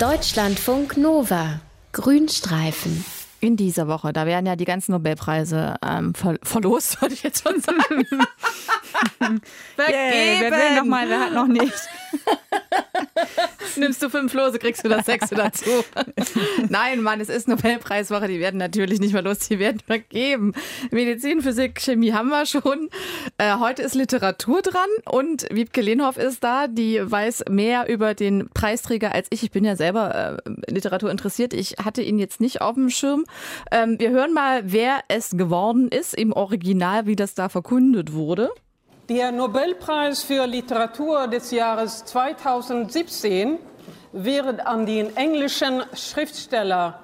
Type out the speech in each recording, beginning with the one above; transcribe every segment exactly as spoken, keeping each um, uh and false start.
Deutschlandfunk Nova. Grünstreifen. In dieser Woche, da werden ja die ganzen Nobelpreise ähm, ver- verlost, würde ich jetzt schon sagen. Vergeben! Yeah, wer will noch mal, wer hat noch nicht? Nimmst du fünf Lose, kriegst du das sechste dazu. Nein, Mann, es ist Nobelpreiswoche, die werden natürlich nicht verlost, die werden vergeben. Medizin, Physik, Chemie haben wir schon. Äh, heute ist Literatur dran und Wiebke Lehnhoff ist da, die weiß mehr über den Preisträger als ich. Ich bin ja selber äh, Literatur interessiert, ich hatte ihn jetzt nicht auf dem Schirm. Ähm, wir hören mal, wer es geworden ist im Original, wie das da verkündet wurde. Der Nobelpreis für Literatur des Jahres zweitausendsiebzehn wird an den englischen Schriftsteller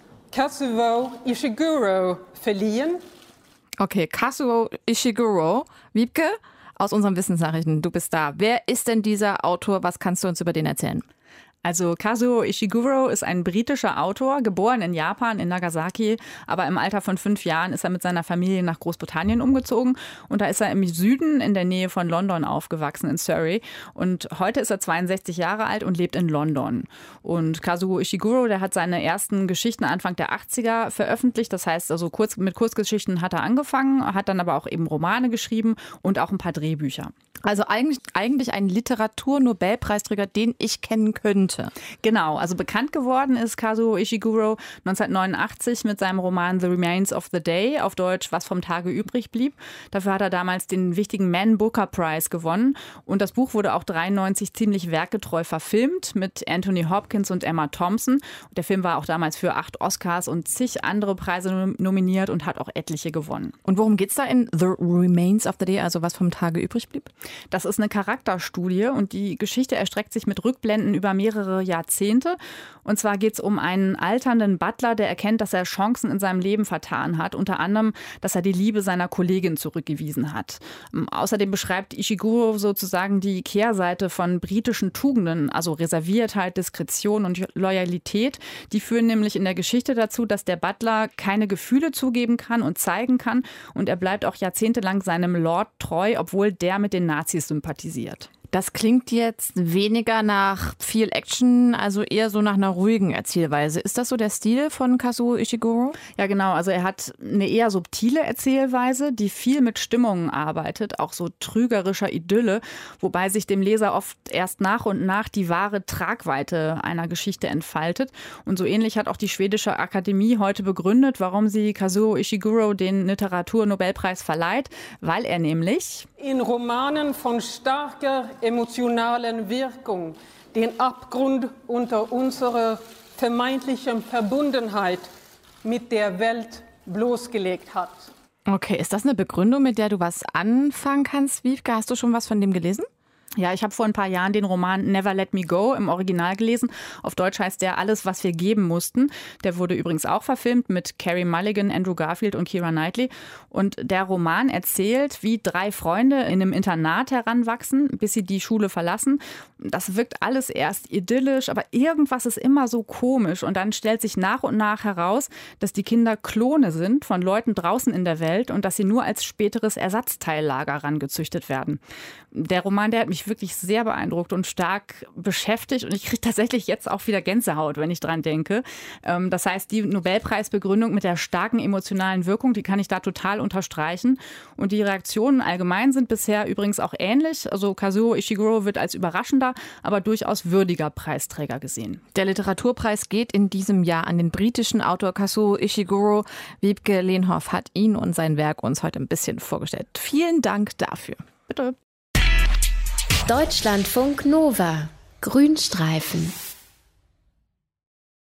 Kazuo Ishiguro verliehen. Okay, Kazuo Ishiguro. Wiebke, aus unseren Wissensnachrichten, du bist da. Wer ist denn dieser Autor? Was kannst du uns über den erzählen? Also Kazuo Ishiguro ist ein britischer Autor, geboren in Japan, in Nagasaki. Aber im Alter von fünf Jahren ist er mit seiner Familie nach Großbritannien umgezogen. Und da ist er im Süden in der Nähe von London aufgewachsen, in Surrey. Und heute ist er zweiundsechzig Jahre alt und lebt in London. Und Kazuo Ishiguro, der hat seine ersten Geschichten Anfang der achtziger veröffentlicht. Das heißt, also kurz, mit Kurzgeschichten hat er angefangen, hat dann aber auch eben Romane geschrieben und auch ein paar Drehbücher. Also eigentlich, eigentlich ein Literatur-Nobelpreisträger, den ich kennen könnte. Genau, also bekannt geworden ist Kazuo Ishiguro neunzehnhundertneunundachtzig mit seinem Roman The Remains of the Day, auf Deutsch Was vom Tage übrig blieb. Dafür hat er damals den wichtigen Man Booker Prize gewonnen. Und das Buch wurde auch dreiundneunzig ziemlich werkgetreu verfilmt mit Anthony Hopkins und Emma Thompson. Und der Film war auch damals für acht Oscars und zig andere Preise nominiert und hat auch etliche gewonnen. Und worum geht's da in The Remains of the Day, also was vom Tage übrig blieb? Das ist eine Charakterstudie und die Geschichte erstreckt sich mit Rückblenden über mehrere Jahrzehnte. Und zwar geht es um einen alternden Butler, der erkennt, dass er Chancen in seinem Leben vertan hat. Unter anderem, dass er die Liebe seiner Kollegin zurückgewiesen hat. Außerdem beschreibt Ishiguro sozusagen die Kehrseite von britischen Tugenden, also Reserviertheit, Diskretion und Loyalität. Die führen nämlich in der Geschichte dazu, dass der Butler keine Gefühle zugeben kann und zeigen kann. Und er bleibt auch jahrzehntelang seinem Lord treu, obwohl der mit den Nazis sympathisiert. Das klingt jetzt weniger nach viel Action, also eher so nach einer ruhigen Erzählweise. Ist das so der Stil von Kazuo Ishiguro? Ja, genau. Also er hat eine eher subtile Erzählweise, die viel mit Stimmungen arbeitet, auch so trügerischer Idylle, wobei sich dem Leser oft erst nach und nach die wahre Tragweite einer Geschichte entfaltet. Und so ähnlich hat auch die Schwedische Akademie heute begründet, warum sie Kazuo Ishiguro den Literaturnobelpreis verleiht, weil er nämlich in Romanen von starker emotionalen Wirkung den Abgrund unter unserer vermeintlichen Verbundenheit mit der Welt bloßgelegt hat. Okay, ist das eine Begründung, mit der du was anfangen kannst, Wiebke? Hast du schon was von dem gelesen? Ja, ich habe vor ein paar Jahren den Roman Never Let Me Go im Original gelesen. Auf Deutsch heißt der Alles, was wir geben mussten. Der wurde übrigens auch verfilmt mit Carey Mulligan, Andrew Garfield und Keira Knightley. Und der Roman erzählt, wie drei Freunde in einem Internat heranwachsen, bis sie die Schule verlassen. Das wirkt alles erst idyllisch, aber irgendwas ist immer so komisch. Und dann stellt sich nach und nach heraus, dass die Kinder Klone sind von Leuten draußen in der Welt und dass sie nur als späteres Ersatzteillager rangezüchtet werden. Der Roman, der hat mich wirklich sehr beeindruckt und stark beschäftigt. Und ich kriege tatsächlich jetzt auch wieder Gänsehaut, wenn ich dran denke. Das heißt, die Nobelpreisbegründung mit der starken emotionalen Wirkung, die kann ich da total unterstreichen. Und die Reaktionen allgemein sind bisher übrigens auch ähnlich. Also Kazuo Ishiguro wird als überraschender, aber durchaus würdiger Preisträger gesehen. Der Literaturpreis geht in diesem Jahr an den britischen Autor Kazuo Ishiguro. Wiebke Lehnhoff hat ihn und sein Werk uns heute ein bisschen vorgestellt. Vielen Dank dafür. Bitte. Deutschlandfunk Nova. Grünstreifen.